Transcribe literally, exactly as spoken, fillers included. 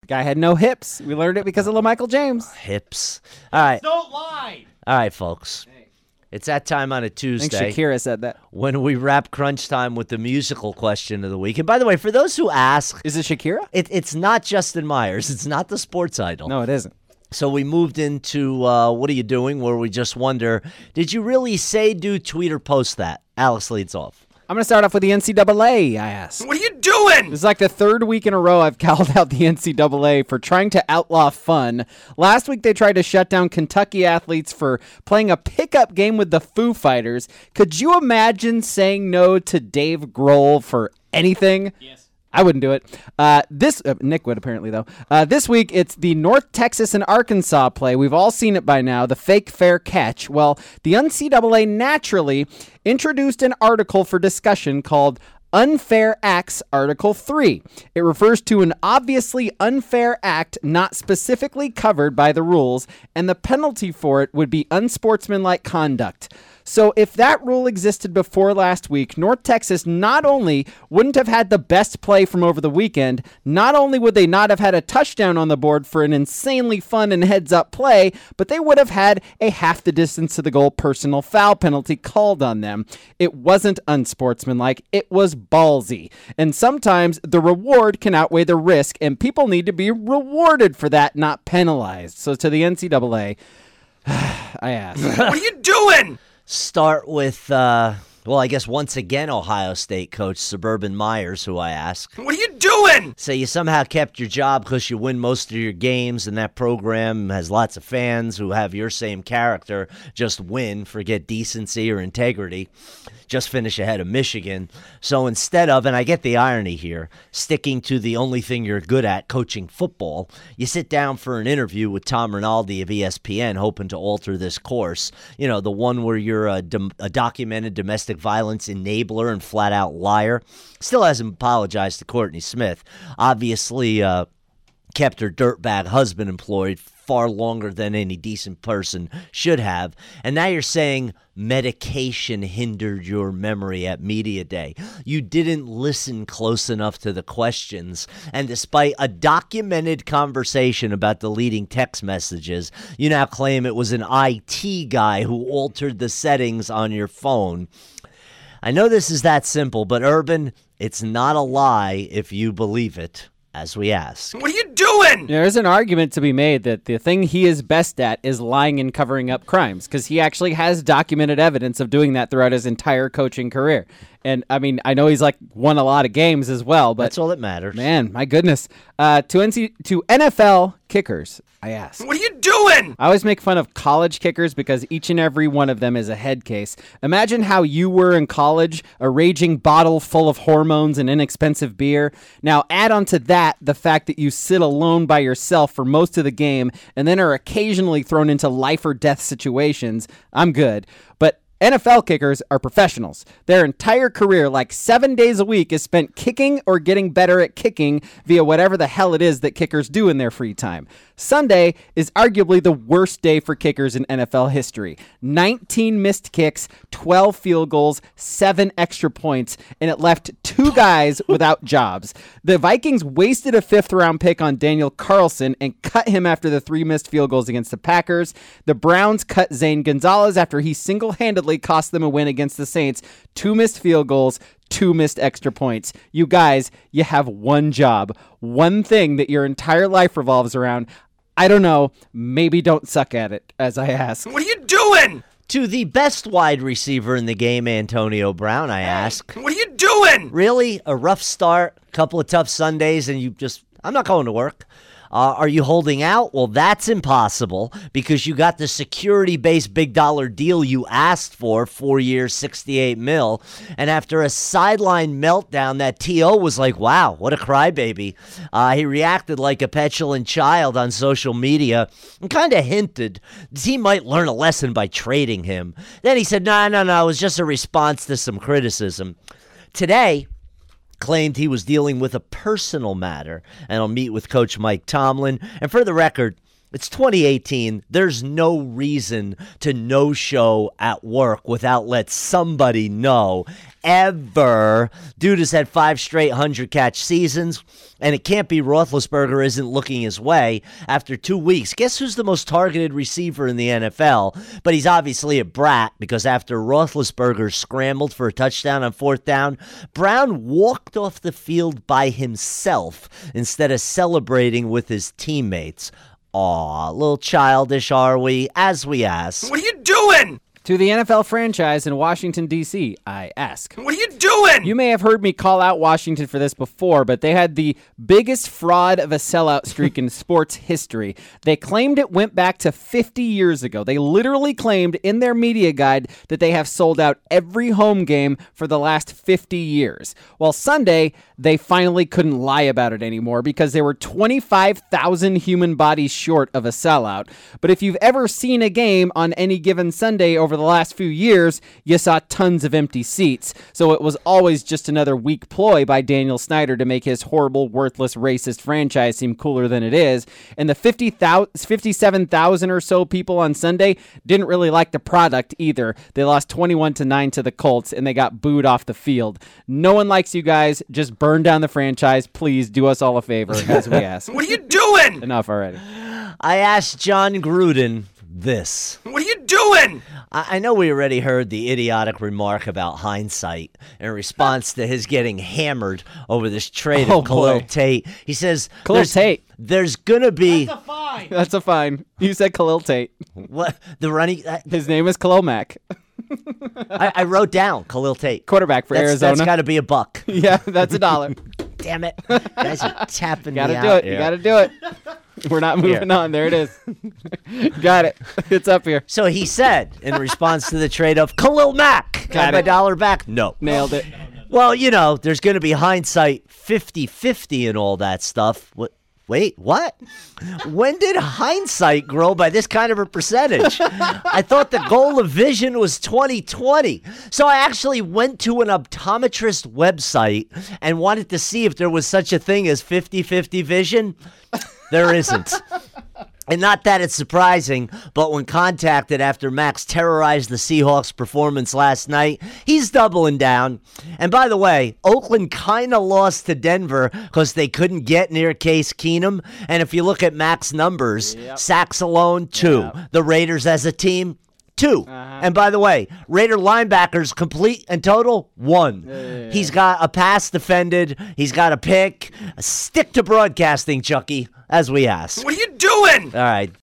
Guy had no hips. We learned it because of LaMichael James. Hips. All right. Don't lie. All right, folks. It's that time on a I Tuesday. think Shakira said that. When we wrap Crunch Time with the musical question of the week. And by the way, for those who ask, Is it Shakira? it, it's not Justin Myers. It's not the sports idol. No, it isn't. So we moved into uh, What Are You Doing? Where we just wonder, did you really say, do, tweet, or post that? Alex leads off. I'm going to start off with the N C double A, I asked. What are you doing? This is like the third week in a row I've called out the N C double A for trying to outlaw fun. Last week they tried to shut down Kentucky athletes for playing a pickup game with the Foo Fighters. Could you imagine saying no to Dave Grohl for anything? Yes. I wouldn't do it. Uh, this uh, Nick would apparently though. Uh, this week it's the North Texas and Arkansas play. We've all seen it by now. The fake fair catch. Well, the N C double A naturally introduced an article for discussion called Unfair Acts Article three. It refers to an obviously unfair act not specifically covered by the rules, and the penalty for it would be unsportsmanlike conduct. So if that rule existed before last week, North Texas not only wouldn't have had the best play from over the weekend, not only would they not have had a touchdown on the board for an insanely fun and heads-up play, but they would have had a half the distance to the goal personal foul penalty called on them. It wasn't unsportsmanlike, it was ballsy. And sometimes the reward can outweigh the risk, and people need to be rewarded for that, not penalized. So to the N C double A, I ask. What are you doing? Start with, uh, well, I guess once again, Ohio State coach Suburban Myers, who I ask. What are you doing? Say you somehow kept your job because you win most of your games, and that program has lots of fans who have your same character, just win, forget decency or integrity, just finish ahead of Michigan. So instead of, and I get the irony here, sticking to the only thing you're good at, coaching football, you sit down for an interview with Tom Rinaldi of E S P N, hoping to alter this course. You know, the one where you're a, dom- a documented domestic violence enabler and flat-out liar. Still hasn't apologized to Courtney Smith. Obviously, uh, kept her dirtbag husband employed far longer than any decent person should have. And now you're saying medication hindered your memory at media day. You didn't listen close enough to the questions. And despite a documented conversation about deleting text messages, you now claim it was an I T guy who altered the settings on your phone. I know this is that simple, but Urban, it's not a lie if you believe it. As we ask. What are you doing? There's an argument to be made that the thing he is best at is lying and covering up crimes, because he actually has documented evidence of doing that throughout his entire coaching career. And, I mean, I know he's, like, won a lot of games as well, but... That's all that matters. Man, my goodness. Uh, to N C to N F L kickers, I ask. What are you doing? I always make fun of college kickers because each and every one of them is a head case. Imagine how you were in college, a raging bottle full of hormones and inexpensive beer. Now add on to that the fact that you sit alone by yourself for most of the game and then are occasionally thrown into life or death situations. I'm good. But N F L kickers are professionals. Their entire career, like seven days a week, is spent kicking or getting better at kicking via whatever the hell it is that kickers do in their free time. Sunday is arguably the worst day for kickers in N F L history. nineteen missed kicks, twelve field goals, seven extra points, and it left two guys without jobs. The Vikings wasted a fifth-round pick on Daniel Carlson and cut him after the three missed field goals against the Packers. The Browns cut Zane Gonzalez after he single-handedly cost them a win against the Saints. Two missed field goals, two missed extra points. You guys, you have one job, one thing that your entire life revolves around. I don't know. Maybe don't suck at it, as I ask. What are you doing? To the best wide receiver in the game, Antonio Brown, I ask. What are you doing? Really? A rough start, couple of tough Sundays, and you just, I'm not going to work. Uh, are you holding out? Well, that's impossible because you got the security-based big dollar deal you asked for, four years, sixty-eight mil. And after a sideline meltdown, that T O was like, wow, what a crybaby. Uh, he reacted like a petulant child on social media and kind of hinted the team might learn a lesson by trading him. Then he said, no, no, no, it was just a response to some criticism. Today, claimed he was dealing with a personal matter and I'll meet with Coach Mike Tomlin. And for the record, it's twenty eighteen. There's no reason to no-show at work without let somebody know. ever. Dude has had five straight hundred-catch seasons, and it can't be Roethlisberger isn't looking his way after two weeks. Guess who's the most targeted receiver in the N F L? But he's obviously a brat because after Roethlisberger scrambled for a touchdown on fourth down, Brown walked off the field by himself instead of celebrating with his teammates. Aw, a little childish, are we? As we ask. What are you doing? To the N F L franchise in Washington, D C, I ask. What are you doing? You may have heard me call out Washington for this before, but they had the biggest fraud of a sellout streak in sports history. They claimed it went back to fifty years ago. They literally claimed in their media guide that they have sold out every home game for the last fifty years. Well, Sunday, they finally couldn't lie about it anymore because they were twenty-five thousand human bodies short of a sellout. But if you've ever seen a game on any given Sunday over the last few years, you saw tons of empty seats. So it was always just another weak ploy by Daniel Snyder to make his horrible, worthless, racist franchise seem cooler than it is. And the fifty thousand, fifty-seven thousand or so people on Sunday didn't really like the product either. They lost twenty-one to nine to the Colts, and they got booed off the field. No one likes you guys. Just burn down the franchise. Please do us all a favor, as we ask. What are you doing? Enough already. I asked John Gruden this. What are you doing? I I know we already heard the idiotic remark about hindsight in response to his getting hammered over this trade Oh, of Khalil boy. Tate. He says, Khalil there's, Tate. there's going to be... That's a fine. You said Khalil Tate. what the running... I, His name is Khalil Mack. I, I wrote down Khalil Tate. Quarterback for that's, Arizona. That's got to be a buck. Yeah, that's a dollar. Damn it. You guys are tapping Gotta me do out it. You here. gotta do it. We're not moving on. There it is. Got it. It's up here. So he said, in response to the trade of Khalil Mack, got Got my it. dollar back? No. Nailed it. Well, you know, there's going to be hindsight fifty-fifty and all that stuff. What? Wait, what? When did hindsight grow by this kind of a percentage? I thought the goal of vision was twenty twenty. So I actually went to an optometrist website and wanted to see if there was such a thing as fifty-fifty vision. There isn't. And not that it's surprising, but when contacted after Max terrorized the Seahawks' performance last night, he's doubling down. And by the way, Oakland kind of lost to Denver because they couldn't get near Case Keenum. And if you look at Mac's numbers, Yep. sacks alone, two. Yep. The Raiders as a team, two. Uh-huh. And by the way, Raider linebackers complete and total, one. Yeah. He's got a pass defended. He's got a pick. Stick to broadcasting, Chucky, as we ask. What are you doing? All right,